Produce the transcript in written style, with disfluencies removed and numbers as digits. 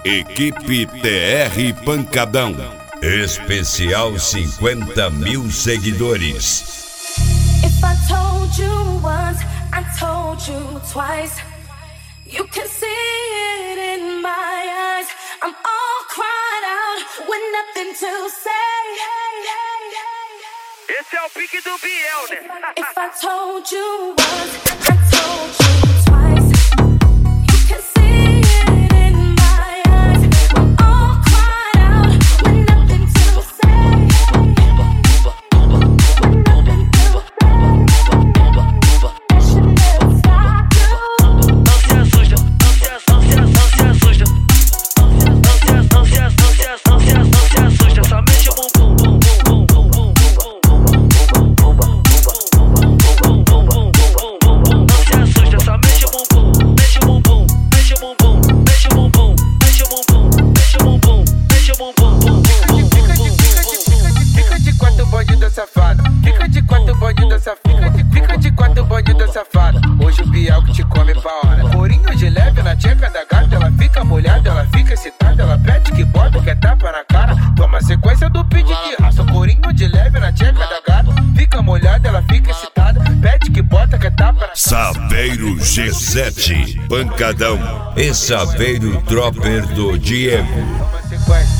Equipe TR Pancadão. Especial 50 mil seguidores. If I told you once, I told you twice. You can see it in my eyes. I'm all cried out with nothing to say. Esse é o pique do Biel, né? If I told you once, I told you twice. You can see it in my eyes. I'm all cried out with nothing to say. Fica de quatro, bandida safada. Hoje o Biel que te come pra hora. Corinho de leve na tcheca da gata. Ela fica molhada, ela fica excitada. Ela pede que bota, quer tapa na cara. Toma sequência do pede que raça. Corinho de leve na tcheca da gata. Fica molhada, ela fica excitada. Pede que bota, quer tapa na cara. Saveiro G7 Pancadão e Saveiro Dropper do Diego. Toma sequência.